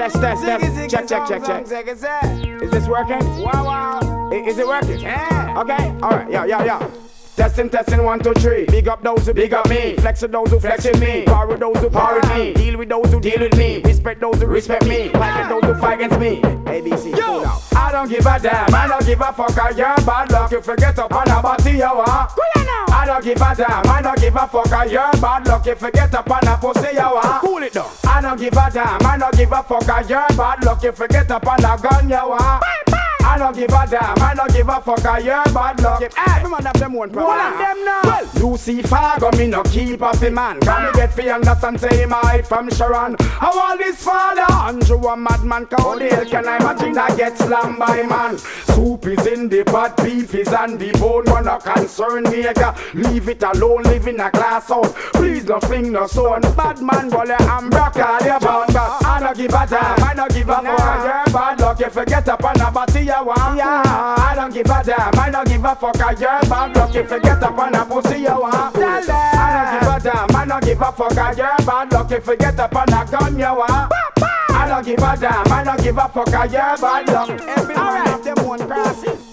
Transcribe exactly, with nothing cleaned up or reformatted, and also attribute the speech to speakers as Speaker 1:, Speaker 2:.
Speaker 1: Test, test, test. Check, check, check, check. Is this working? Wow, wow. Is it working? Yeah. Okay. All right. Yeah, yeah, yeah. Testing, testing, one, two, three. Big up those who big up me. Flex with those who flex with me. Power with those who power with me. Deal with those who deal with me. Respect those who respect me. Fight with those who fight against me. A B C. Yo, I don't give a damn. I don't give a fuck. You're bad luck. You forget up on a body you want. I don't give a damn. I don't give a fuck. You're bad luck. You forget up on a pussy you want. Cool it down. I don't give a damn. I don't give a fuck. You're bad luck. You forget up on a gun you want. I don't give a damn, I don't give a fuck, I hear bad luck. Every man have them one problem. One of them now. Well, Lucifer go me no keep off a man. Can me get fi understand say him a hide from Sharon. How all this father? Andrew a madman. How the hell can I imagine I get slammed by man? Soup is in the pot, beef is on the bone. Wanna concern me, leave it alone, live in a glass house. Please don't fling no stone. Bad man, go let am broke all your bones. I don't give a damn, I don't give a fuck, I hear bad luck. You forget upon a body. Yeah, I don't give a damn, I don't give a fuck. I hear bad luck. If you get up on a pussy you want. I don't give a damn, I don't give a fuck. I hear bad luck. If you get up on a gun you want. I don't give a damn, I don't give a fuck. I hear bad luck. Every man have them one crosses.